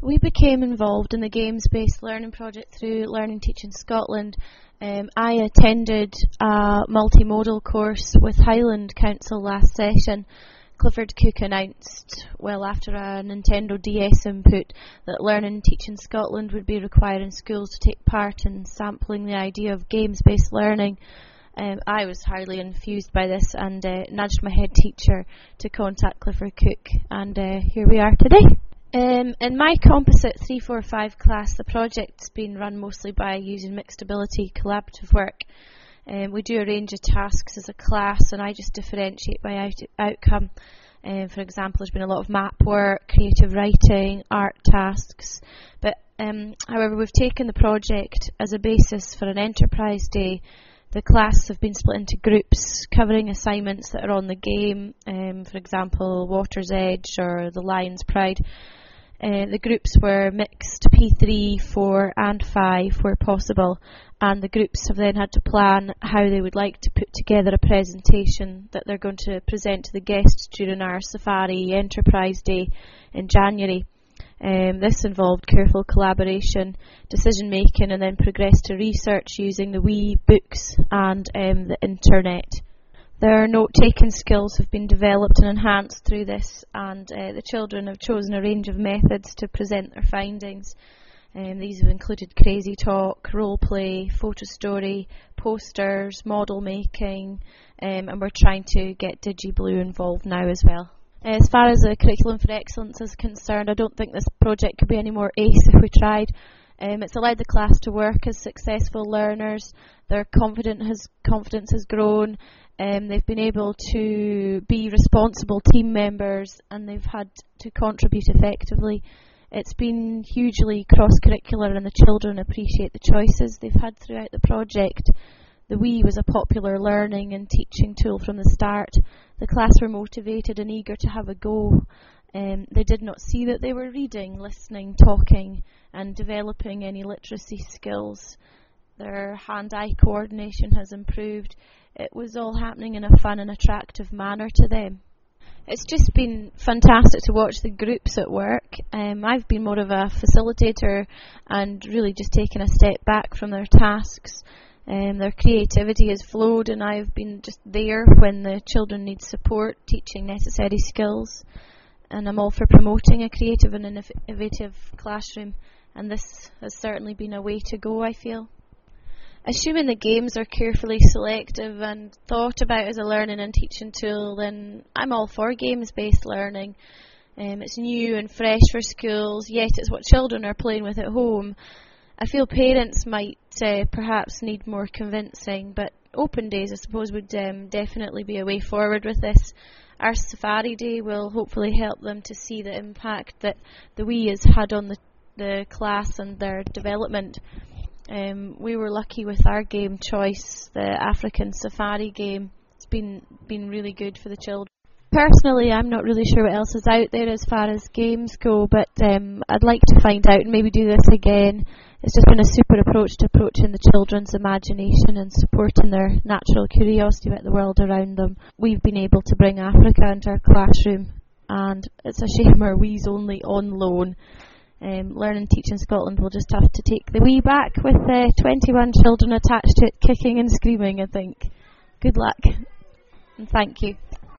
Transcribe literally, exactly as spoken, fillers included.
We became involved in the games-based learning project through Learning Teaching Scotland. Um, I attended a multimodal course with Highland Council last session. Clifford Cook announced, well after a Nintendo D S input, that Learning Teaching Scotland would be requiring schools to take part in sampling the idea of games-based learning. Um, I was highly enthused by this and uh, nudged my head teacher to contact Clifford Cook, and uh, here we are today. Um, in my composite three four five class, the project's been run mostly by using mixed ability collaborative work. Um, we do a range of tasks as a class, and I just differentiate by out- outcome. Um, for example, there's been a lot of map work, creative writing, art tasks. But um, however, we've taken the project as a basis for an enterprise day. The class have been split into groups covering assignments that are on the game, um, for example, Water's Edge or the Lion's Pride. Uh, the groups were mixed P three, four and five where possible, and the groups have then had to plan how they would like to put together a presentation that they're going to present to the guests during our Safari Enterprise Day in January. Um, this involved careful collaboration, decision making, and then progressed to research using the Wii books and um, the internet. Their note-taking skills have been developed and enhanced through this, and uh, the children have chosen a range of methods to present their findings. Um, these have included crazy talk, role play, photo story, posters, model making, um, and we're trying to get DigiBlue involved now as well. As far as the Curriculum for Excellence is concerned, I don't think this project could be any more ace if we tried. Um, it's allowed the class to work as successful learners. Their confident has, confidence has grown. Um, they've been able to be responsible team members, and they've had to contribute effectively. It's been hugely cross-curricular, and the children appreciate the choices they've had throughout the project. The Wii was a popular learning and teaching tool from the start. The class were motivated and eager to have a go. Um, they did not see that they were reading, listening, talking, and developing any literacy skills. Their hand-eye coordination has improved. It was all happening in a fun and attractive manner to them. It's just been fantastic to watch the groups at work. Um, I've been more of a facilitator and really just taken a step back from their tasks. Um, their creativity has flowed, and I've been just there when the children need support, teaching necessary skills. And I'm all for promoting a creative and innovative classroom, and this has certainly been a way to go, I feel. Assuming the games are carefully selective and thought about as a learning and teaching tool, then I'm all for games-based learning. Um, it's new and fresh for schools, yet it's what children are playing with at home. I feel parents might uh, perhaps need more convincing, but open days, I suppose, would um, definitely be a way forward with this. Our Safari Day will hopefully help them to see the impact that the Wii has had on the, the class and their development. Um, we were lucky with our game choice, the African Safari game. It's been been really good for the children. Personally, I'm not really sure what else is out there as far as games go, but um, I'd like to find out and maybe do this again. It's just been a super approach to approaching the children's imagination and supporting their natural curiosity about the world around them. We've been able to bring Africa into our classroom, and it's a shame our Wii's only on loan. Um, Learning Teaching Scotland will just have to take the Wii back with uh, twenty-one children attached to it, kicking and screaming, I think. Good luck, and thank you.